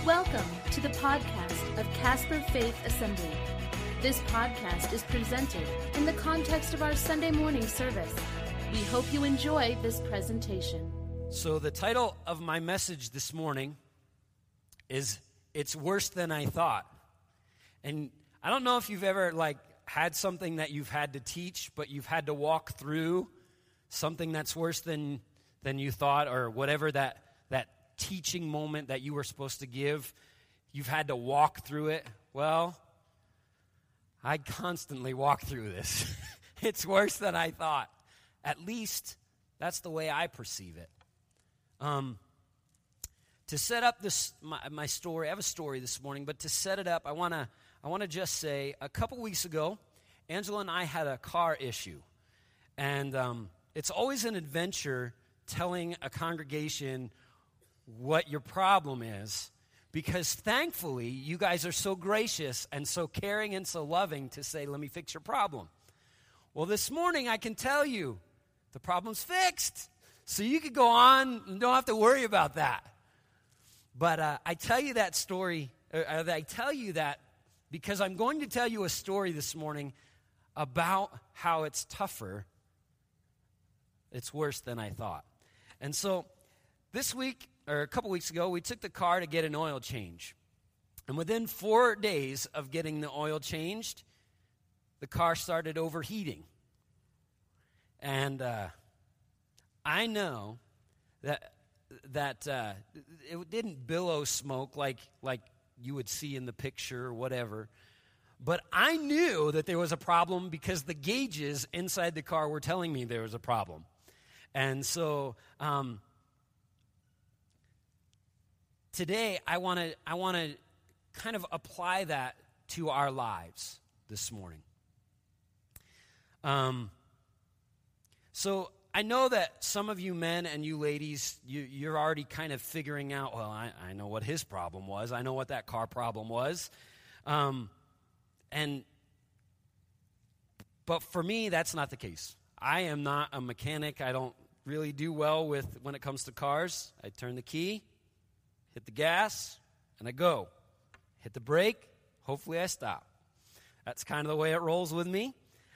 Welcome to the podcast of Casper Faith Assembly. This podcast is presented in the context of our Sunday morning service. We hope you enjoy this presentation. So the title of my message this morning is It's Worse Than I Thought. And I don't know if you've ever had something that you've had to teach, but you've had to walk through something that's worse than you thought, or whatever that teaching moment that you were supposed to give, you've had to walk through it. Well, I constantly walk through this. It's worse than I thought. At least that's the way I perceive it. To set up my story, I have a story this morning, but to set it up, I want to just say, a couple weeks ago, Angela and I had a car issue. And it's always an adventure telling a congregation what your problem is, because thankfully you guys are so gracious and so caring and so loving to say, let me fix your problem. Well, this morning I can tell you the problem's fixed, so you could go on and don't have to worry about that. But I tell you that story, I tell you that because I'm going to tell you a story this morning about how it's tougher. It's worse than I thought. And so this week, or a couple weeks ago, we took the car to get an oil change. And within 4 days of getting the oil changed, the car started overheating. And I know that it didn't billow smoke like you would see in the picture or whatever. But I knew that there was a problem because the gauges inside the car were telling me there was a problem. And so today, I want to kind of apply that to our lives this morning. So I know that some of you men and you ladies, you're already kind of figuring out, well, I know what his problem was. I know what that car problem was. But for me, that's not the case. I am not a mechanic. I don't really do well when it comes to cars. I turn the key, hit the gas, and I go. Hit the brake, hopefully I stop. That's kind of the way it rolls with me.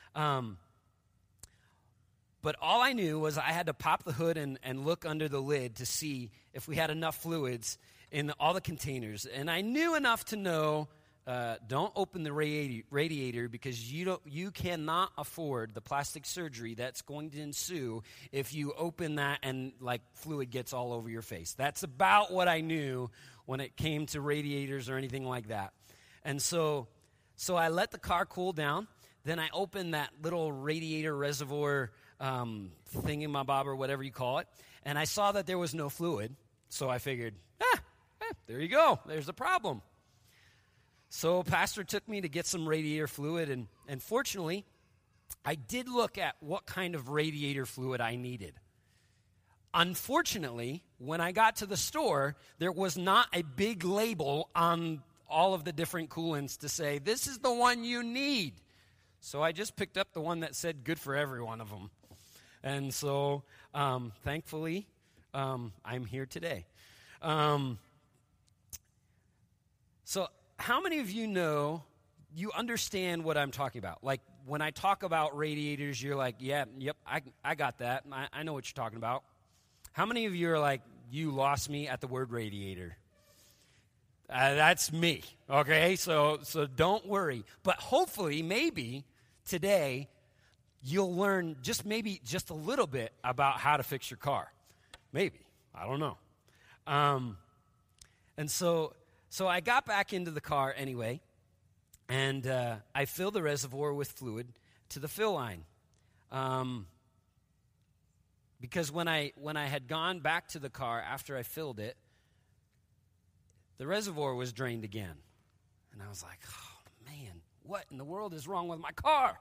But all I knew was I had to pop the hood and look under the lid to see if we had enough fluids in all the containers. And I knew enough to know, don't open the radiator because you cannot afford the plastic surgery that's going to ensue if you open that and fluid gets all over your face. That's about what I knew when it came to radiators or anything like that. And so I let the car cool down. Then I opened that little radiator reservoir thingamabob or whatever you call it, and I saw that there was no fluid. So I figured, there you go. There's the problem. So Pastor took me to get some radiator fluid, and fortunately, I did look at what kind of radiator fluid I needed. Unfortunately, when I got to the store, there was not a big label on all of the different coolants to say, this is the one you need. So I just picked up the one that said good for every one of them. And so, thankfully, I'm here today. So how many of you understand what I'm talking about? Like, when I talk about radiators, you're like, yep, I got that. I know what you're talking about. How many of you are like, you lost me at the word radiator? That's me, okay? So don't worry. But hopefully, maybe today, you'll learn just a little bit about how to fix your car. Maybe. I don't know. And so I got back into the car anyway, and I filled the reservoir with fluid to the fill line. Because when I had gone back to the car after I filled it, the reservoir was drained again. And I was like, oh, man, what in the world is wrong with my car?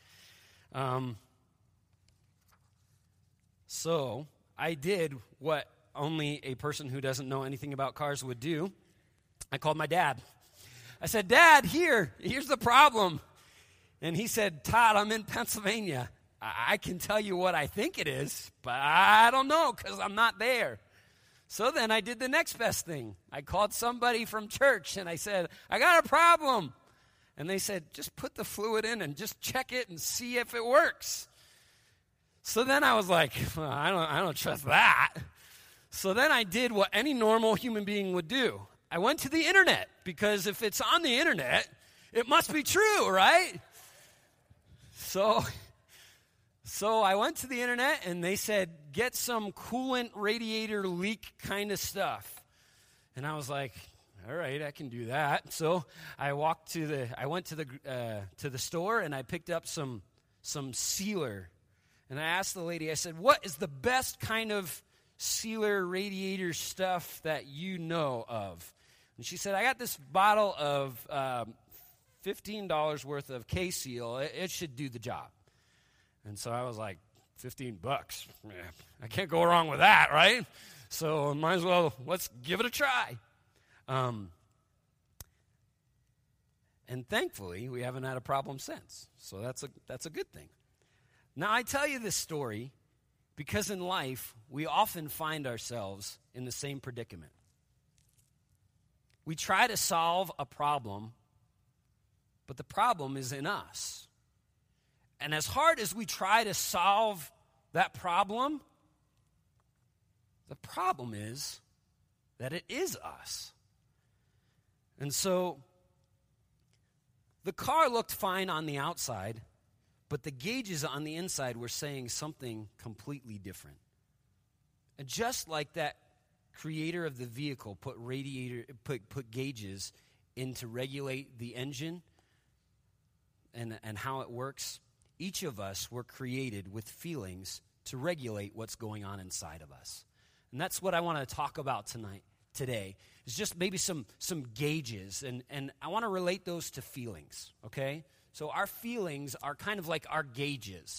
So I did what only a person who doesn't know anything about cars would do. I called my dad. I said, Dad, here's the problem. And he said, Todd, I'm in Pennsylvania. I can tell you what I think it is, but I don't know because I'm not there. So then I did the next best thing. I called somebody from church and I said, I got a problem. And they said, just put the fluid in and just check it and see if it works. So then I was like, well, I don't trust that. So then I did what any normal human being would do. I went to the internet, because if it's on the internet, it must be true, right? So I went to the internet, and they said, get some coolant radiator leak kind of stuff. And I was like, all right, I can do that. So I went to the store, and I picked up some sealer. And I asked the lady, I said, what is the best kind of sealer radiator stuff that you know of? And she said, I got this bottle of $15 worth of K-Seal. It should do the job. And so I was like, $15. Man, I can't go wrong with that, right? So might as well, let's give it a try. And thankfully, we haven't had a problem since. So that's a good thing. Now, I tell you this story because in life, we often find ourselves in the same predicament. We try to solve a problem, but the problem is in us. And as hard as we try to solve that problem, the problem is that it is us. And so the car looked fine on the outside, but the gauges on the inside were saying something completely different. And just like that creator of the vehicle put gauges in to regulate the engine and how it works, each of us were created with feelings to regulate what's going on inside of us. And that's what I want to talk about today, is just maybe some gauges. And I want to relate those to feelings, okay? So our feelings are kind of like our gauges.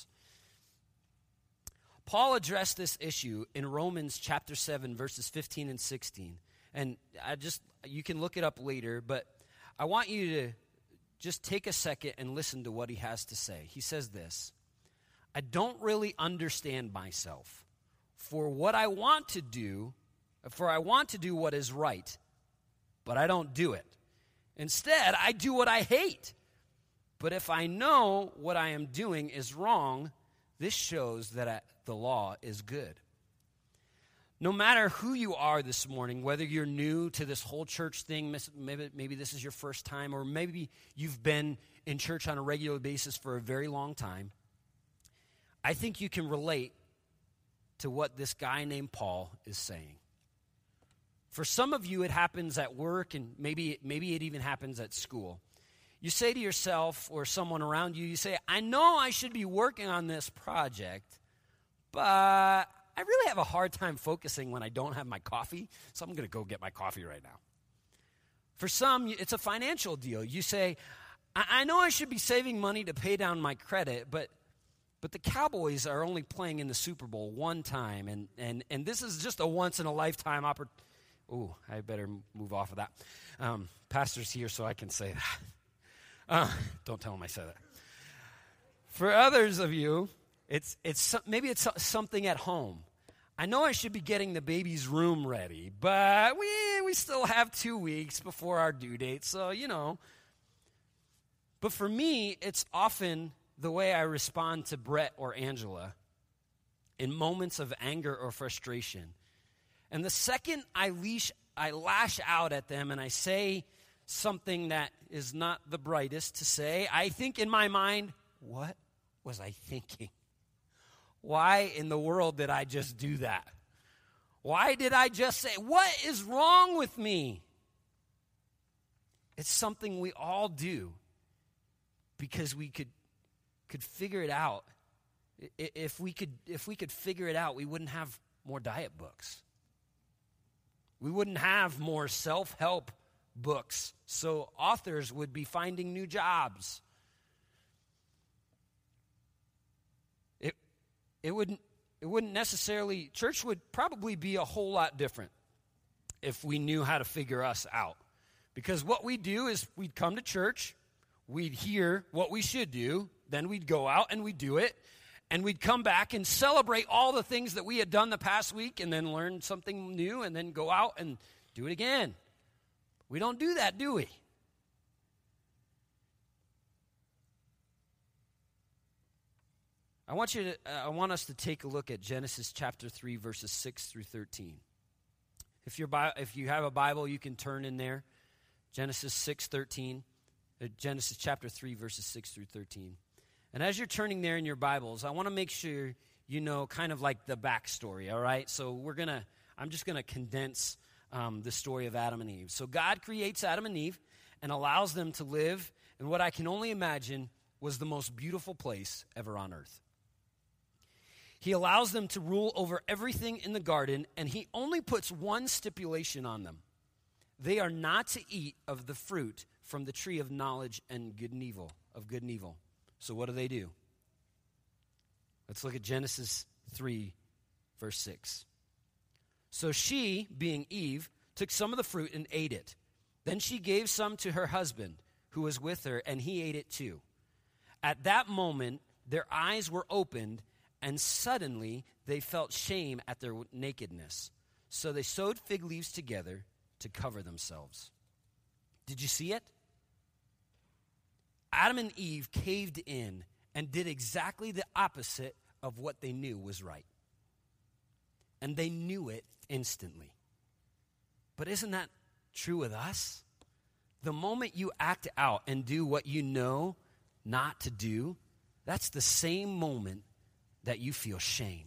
Paul addressed this issue in Romans chapter 7, verses 15 and 16. And you can look it up later, but I want you to just take a second and listen to what he has to say. He says this: I don't really understand myself. For I want to do what is right, but I don't do it. Instead, I do what I hate. But if I know what I am doing is wrong, this shows that the law is good. No matter who you are this morning, whether you're new to this whole church thing, maybe this is your first time, or maybe you've been in church on a regular basis for a very long time, I think you can relate to what this guy named Paul is saying. For some of you, it happens at work, and maybe it even happens at school. You say to yourself or someone around you, you say, I know I should be working on this project, but I really have a hard time focusing when I don't have my coffee, so I'm going to go get my coffee right now. For some, it's a financial deal. You say, I know I should be saving money to pay down my credit, but the Cowboys are only playing in the Super Bowl one time, and this is just a once-in-a-lifetime opportunity. Ooh, I better move off of that. Pastor's here, so I can say that. Don't tell him I said that. For others of you, maybe it's something at home. I know I should be getting the baby's room ready, but we still have 2 weeks before our due date, so, But for me, it's often the way I respond to Brett or Angela in moments of anger or frustration. And the second I lash out at them and I say something that is not the brightest to say, I think in my mind, what was I thinking? Why in the world did I just do that? Why did I just say, what is wrong with me? It's something we all do because we could figure it out. If we could figure it out, we wouldn't have more diet books. We wouldn't have more self-help books, so authors would be finding new jobs. It wouldn't necessarily, church would probably be a whole lot different if we knew how to figure us out. Because what we do is we'd come to church, we'd hear what we should do, then we'd go out and we'd do it, And we'd come back and celebrate all the things that we had done the past week and then learn something new and then go out and do it again. We don't do that, do we? I want us to take a look at Genesis chapter 3, verses 6 through 13. If you have a Bible, you can turn in there. Genesis chapter 3, verses 6 through 13. And as you're turning there in your Bibles, I want to make sure you know kind of like the backstory, all right? So I'm just going to condense the story of Adam and Eve. So God creates Adam and Eve and allows them to live in what I can only imagine was the most beautiful place ever on earth. He allows them to rule over everything in the garden, and he only puts one stipulation on them. They are not to eat of the fruit from the tree of knowledge and good and evil. So what do? Let's look at Genesis 3, verse 6. So she, being Eve, took some of the fruit and ate it. Then she gave some to her husband, who was with her, and he ate it too. At that moment, their eyes were opened, and suddenly they felt shame at their nakedness. So they sewed fig leaves together to cover themselves. Did you see it? Adam and Eve caved in and did exactly the opposite of what they knew was right. And they knew it instantly. But isn't that true with us? The moment you act out and do what you know not to do, that's the same moment that you feel shame.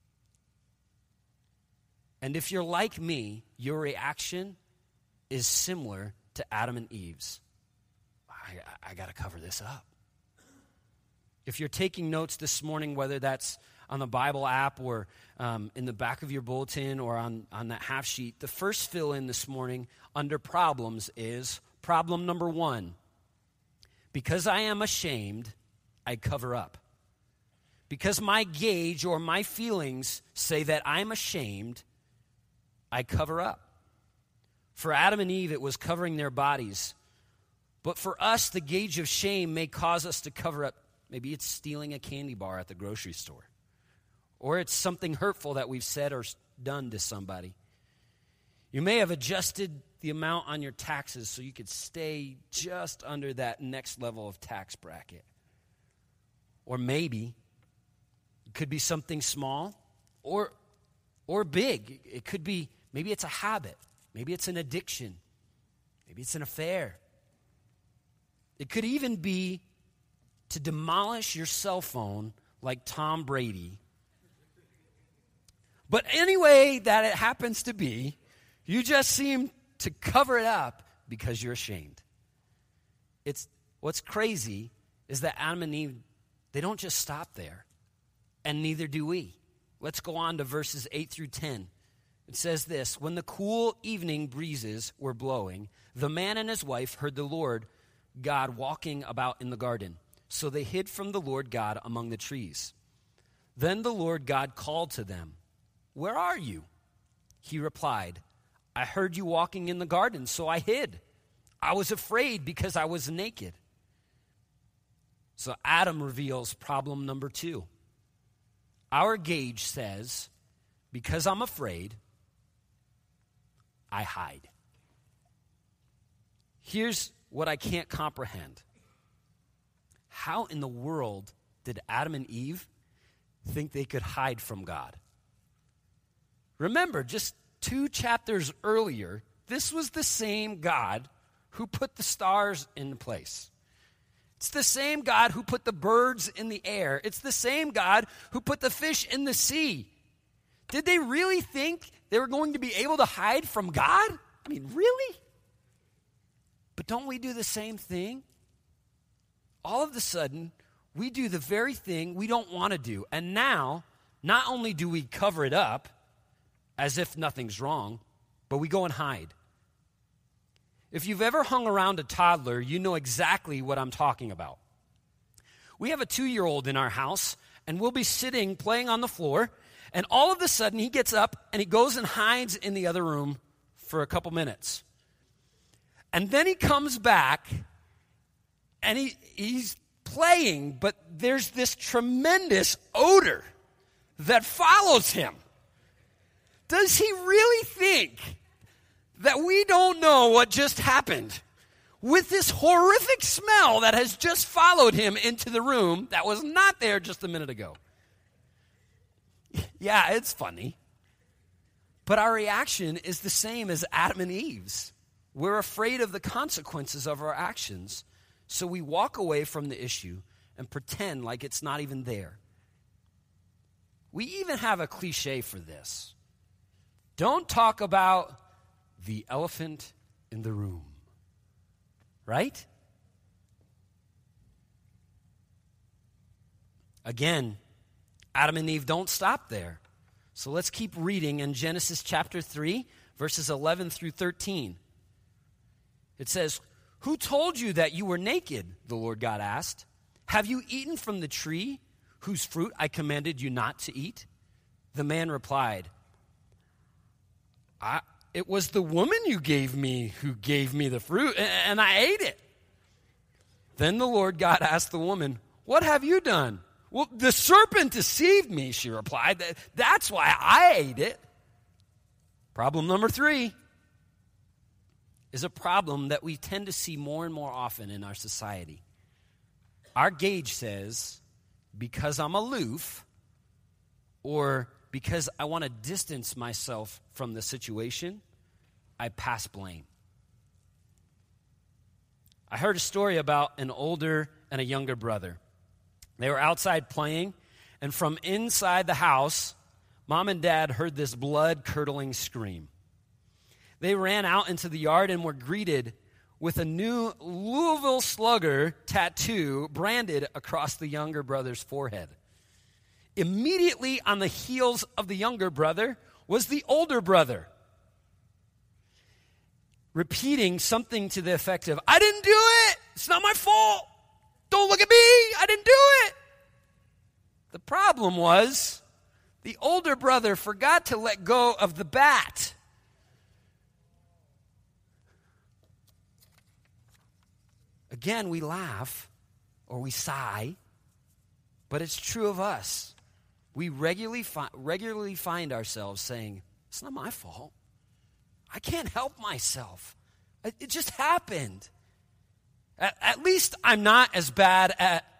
And if you're like me, your reaction is similar to Adam and Eve's. I got to cover this up. If you're taking notes this morning, whether that's on the Bible app or in the back of your bulletin or on that half sheet, the first fill-in this morning under problems is problem number 1. Because I am ashamed, I cover up. Because my gauge or my feelings say that I'm ashamed, I cover up. For Adam and Eve, it was covering their bodies. But for us, the gauge of shame may cause us to cover up. Maybe it's stealing a candy bar at the grocery store. Or it's something hurtful that we've said or done to somebody. You may have adjusted the amount on your taxes so you could stay just under that next level of tax bracket. Or maybe it could be something small or big. It could be, maybe it's a habit. Maybe it's an addiction. Maybe it's an affair. It could even be to demolish your cell phone like Tom Brady. But anyway that it happens to be, you just seem to cover it up because you're ashamed. What's crazy is that Adam and Eve, they don't just stop there, and neither do we. Let's go on to verses 8 through 10. It says this: when the cool evening breezes were blowing, the man and his wife heard the Lord God walking about in the garden. So they hid from the Lord God among the trees. Then the Lord God called to them, "Where are you?" He replied, "I heard you walking in the garden, so I hid. I was afraid because I was naked." So Adam reveals problem number 2. Our gauge says, because I'm afraid, I hide. Here's what I can't comprehend. How in the world did Adam and Eve think they could hide from God? Remember, just 2 chapters earlier, this was the same God who put the stars in place. It's the same God who put the birds in the air. It's the same God who put the fish in the sea. Did they really think they were going to be able to hide from God? I mean, really? But don't we do the same thing? All of a sudden, we do the very thing we don't want to do. And now, not only do we cover it up as if nothing's wrong, but we go and hide. If you've ever hung around a toddler, you know exactly what I'm talking about. We have a 2-year-old in our house, and we'll be sitting playing on the floor, and all of a sudden he gets up and he goes and hides in the other room for a couple minutes. And then he comes back, and he's playing, but there's this tremendous odor that follows him. Does he really think that we don't know what just happened with this horrific smell that has just followed him into the room that was not there just a minute ago? Yeah, it's funny. But our reaction is the same as Adam and Eve's. We're afraid of the consequences of our actions, so we walk away from the issue and pretend like it's not even there. We even have a cliche for this. Don't talk about the elephant in the room. Right? Again, Adam and Eve don't stop there. So let's keep reading in Genesis chapter 3, verses 11 through 13. It says, "Who told you that you were naked?" the Lord God asked. "Have you eaten from the tree whose fruit I commanded you not to eat?" The man replied, "It was the woman you gave me who gave me the fruit, and I ate it." Then the Lord God asked the woman, "What have you done?" "Well, the serpent deceived me," she replied. "That's why I ate it." Problem number 3 is a problem that we tend to see more and more often in our society. Our gauge says, because I'm aloof, or because I want to distance myself from the situation, I pass blame. I heard a story about an older and a younger brother. They were outside playing, and from inside the house, Mom and Dad heard this blood-curdling scream. They ran out into the yard and were greeted with a new Louisville Slugger tattoo branded across the younger brother's forehead. Immediately on the heels of the younger brother was the older brother, repeating something to the effect of, "I didn't do it. It's not my fault. Don't look at me. I didn't do it." The problem was the older brother forgot to let go of the bat. Again, we laugh or we sigh, but it's true of us. We regularly find ourselves saying, "It's not my fault. I can't help myself. It just happened. At least I'm not as bad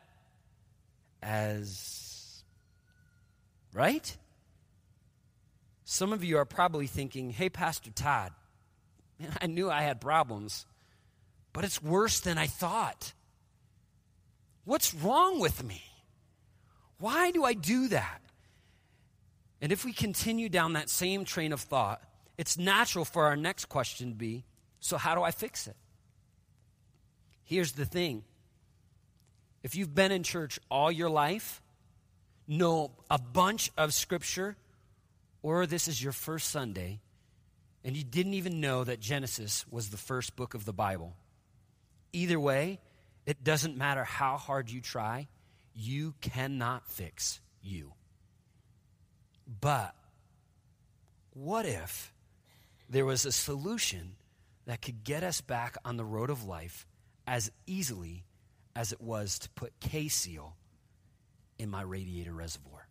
as," right? Some of you are probably thinking, "Hey, Pastor Todd, man, I knew I had problems, but it's worse than I thought. What's wrong with me? Why do I do that?" And if we continue down that same train of thought, it's natural for our next question to be, so how do I fix it? Here's the thing. If you've been in church all your life, know a bunch of scripture, or this is your first Sunday, and you didn't even know that Genesis was the first book of the Bible, either way, it doesn't matter how hard you try, you cannot fix you. But what if there was a solution that could get us back on the road of life as easily as it was to put K-Seal in my radiator reservoir?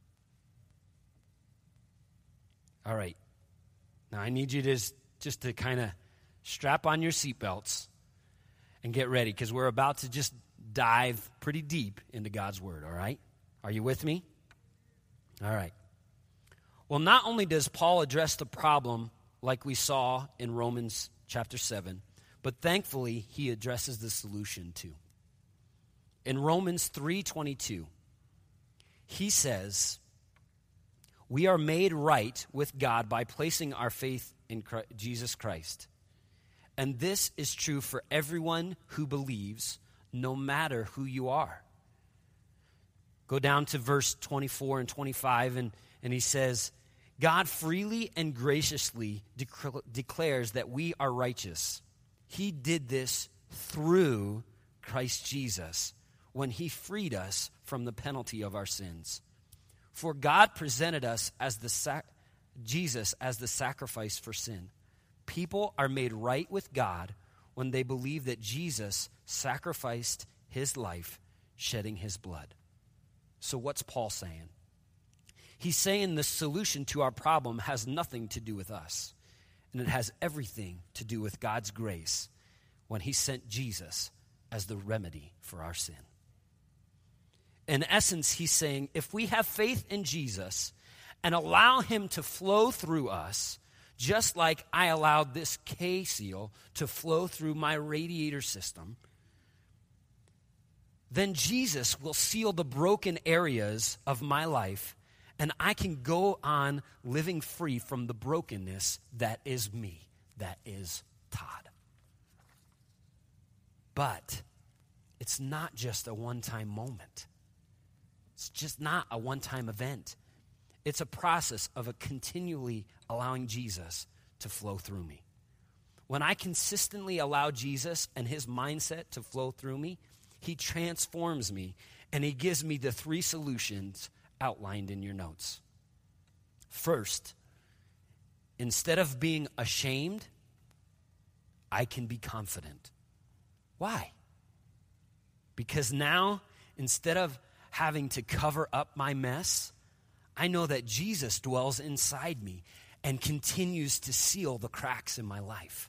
All right. Now I need you to just to kind of strap on your seatbelts and get ready, because we're about to just dive pretty deep into God's Word, all right? Are you with me? All right. Well, not only does Paul address the problem like we saw in Romans chapter 7, but thankfully he addresses the solution too. In Romans 3:22, he says, "We are made right with God by placing our faith in Jesus Christ. And this is true for everyone who believes, no matter who you are." Go down to verse 24 and 25, and he says, "God freely and graciously declares that we are righteous. He did this through Christ Jesus when he freed us from the penalty of our sins. For God presented us as Jesus as the sacrifice for sin. People are made right with God when they believe that Jesus sacrificed his life shedding his blood. So what's Paul saying? He's saying the solution to our problem has nothing to do with us, and it has everything to do with God's grace when he sent Jesus as the remedy for our sin. In essence, he's saying if we have faith in Jesus and allow him to flow through us, just like I allowed this K-seal to flow through my radiator system, then Jesus will seal the broken areas of my life, and I can go on living free from the brokenness that is me, that is Todd. But it's not just a one-time moment. It's just not a one-time event. It's a process of a continually allowing Jesus to flow through me. When I consistently allow Jesus and his mindset to flow through me, he transforms me, and he gives me the 3 solutions outlined in your notes. First, instead of being ashamed, I can be confident. Why? Because now, instead of having to cover up my mess, I know that Jesus dwells inside me and continues to seal the cracks in my life.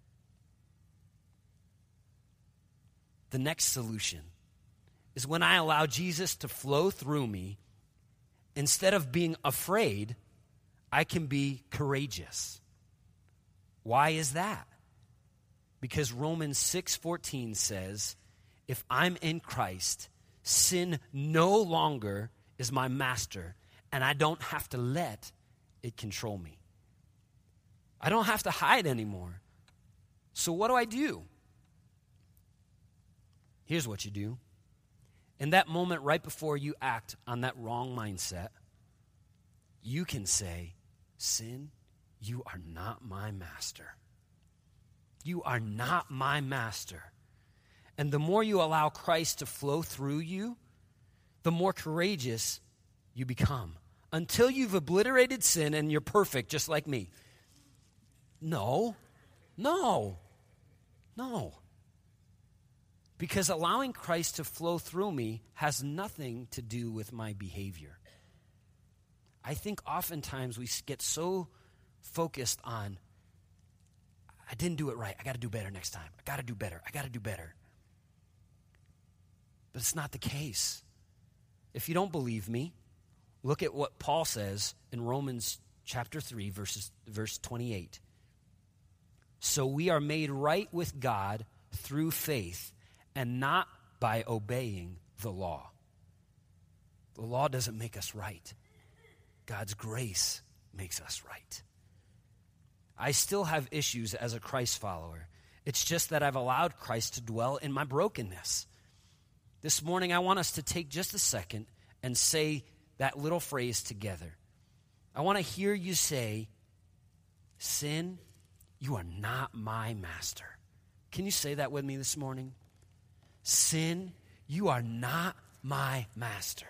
The next solution is when I allow Jesus to flow through me, instead of being afraid, I can be courageous. Why is that? Because Romans 6:14 says, if I'm in Christ, sin no longer is my master, and I don't have to let it control me. I don't have to hide anymore. So what do? Here's what you do. In that moment right before you act on that wrong mindset, you can say, sin, you are not my master. You are not my master. And the more you allow Christ to flow through you, the more courageous you become. Until you've obliterated sin and you're perfect just like me. No. Because allowing Christ to flow through me has nothing to do with my behavior. I think oftentimes we get so focused on, I didn't do it right. I got to do better next time. I got to do better. But it's not the case. If you don't believe me, look at what Paul says in Romans chapter 3, verse 28. So we are made right with God through faith and not by obeying the law. The law doesn't make us right. God's grace makes us right. I still have issues as a Christ follower. It's just that I've allowed Christ to dwell in my brokenness. This morning, I want us to take just a second and say that little phrase together. I want to hear you say, sin, you are not my master. Can you say that with me this morning? Sin, you are not my master.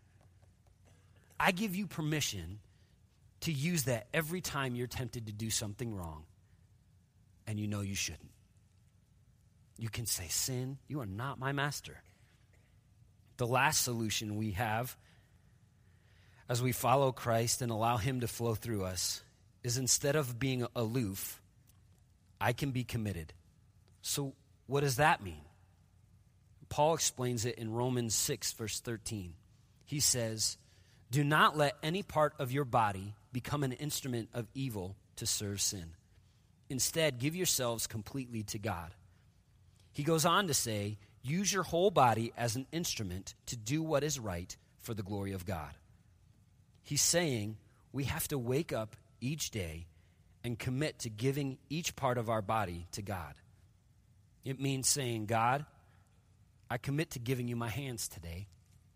I give you permission to use that every time you're tempted to do something wrong and you know you shouldn't. You can say, sin, you are not my master. The last solution we have as we follow Christ and allow him to flow through us is instead of being aloof, I can be committed. So what does that mean? Paul explains it in Romans 6, verse 13. He says, do not let any part of your body become an instrument of evil to serve sin. Instead, give yourselves completely to God. He goes on to say, use your whole body as an instrument to do what is right for the glory of God. He's saying we have to wake up each day and commit to giving each part of our body to God. It means saying, God, I commit to giving you my hands today.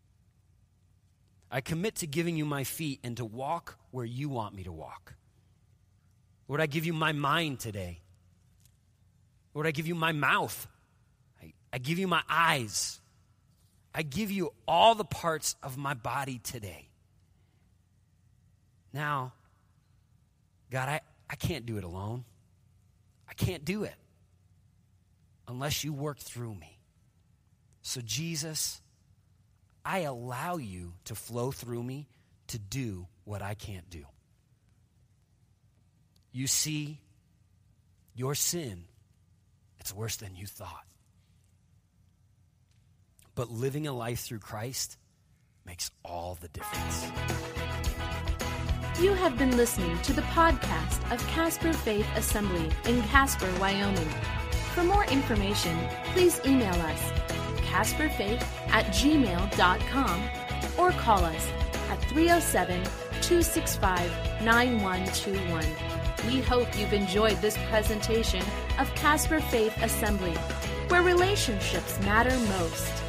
I commit to giving you my feet and to walk where you want me to walk. Lord, I give you my mind today. Lord, I give you my mouth. I give you my eyes. I give you all the parts of my body today. Now, God, I can't do it alone. I can't do it unless you work through me. So Jesus, I allow you to flow through me to do what I can't do. You see, your sin, it's worse than you thought. But living a life through Christ makes all the difference. You have been listening to the podcast of Casper Faith Assembly in Casper, Wyoming. For more information, please email us, casperfaith@gmail.com, or call us at 307-265-9121. We hope you've enjoyed this presentation of Casper Faith Assembly, where relationships matter most.